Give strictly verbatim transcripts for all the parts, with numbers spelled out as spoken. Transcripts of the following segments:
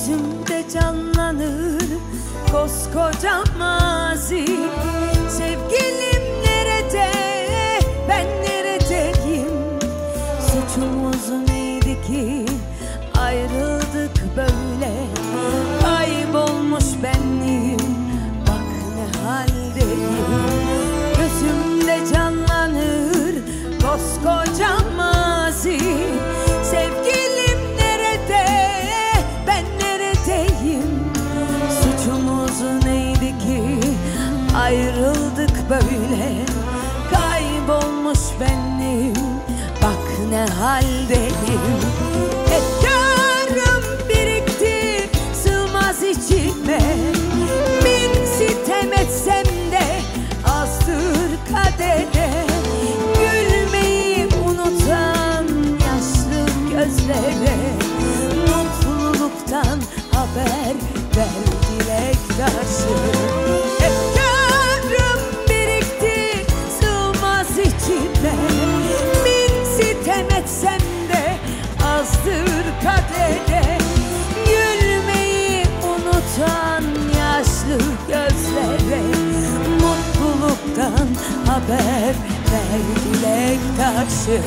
Gözümde canlanır koskoca mazi. Sevgilim nerede, ben neredeyim? Suçumuz neydi ki ayrıldık böyle? Kaybolmuş benliğim, bak ne haldeyim. Gözümde canlanır koskoca mazi. Sevgilim nerede, ben neredeyim? Suçumuz neydi ki ayrıldık böyle? Kaybolmuş benliğim, bak ne haldeyim. Efkarım birikti, sığmaz içime. Bin sitem etsem de azdır kadere. Gülmeyi unutan yaşlı gözlere mutluluktan haber ver dilektaşı. Efkarım birikti, sığmaz içime. Bin sitem etsem de azdır kadere. Gülmeyi unutan yaşlı gözlere mutluluktan haber ver dilektaşı.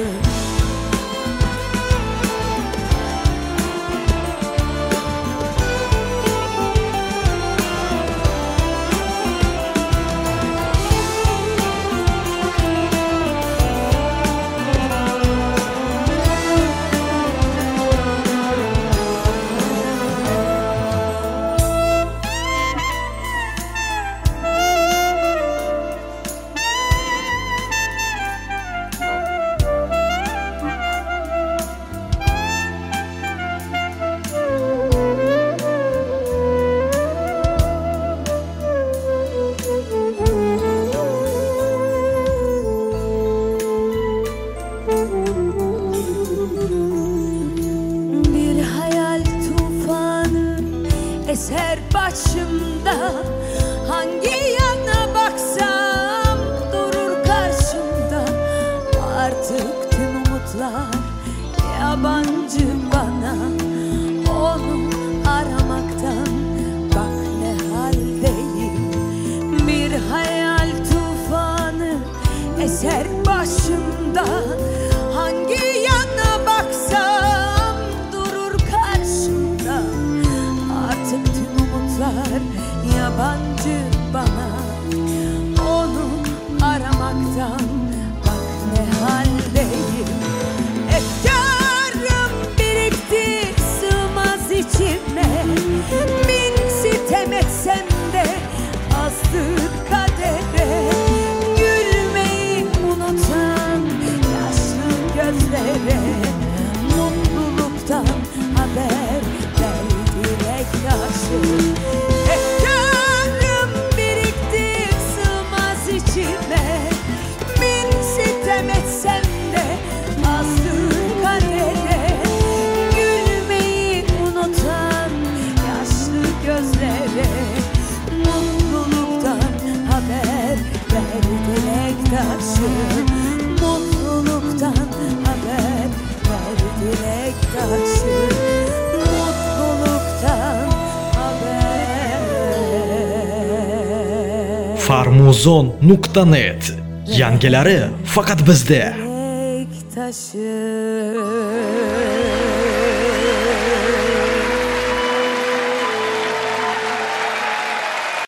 Bir hayal tufanı eser başımda. Hangi yana baksam durur karşımda. Artık tüm umutlar yabancı bana. Onu aramaktan bak ne haldeyim. Bir hayal tufanı eser başımda. Hangi yana baksam durur karşımda. Artık tüm umutlar yabancı bana. Onu aramaktan bak ne haldeyim. Efkarım birikti, sığmaz içime. Bin sitem etsem de azdır kadere. Gülmeyi unutan yaşlı gözlere mutluluktan haber ver dilektaşı. Efkarım birikti, sığmaz içime. Bin sitem etsem de azdır kadere. Gülmeyi unutan yaşlı gözlere mutluluktan haber ver dilektaşı. Mutluluktan haber ver dilektaşı. Mutluluktan haber. farmuzon nuqta net yangilari faqat bizda. Dilektaşı.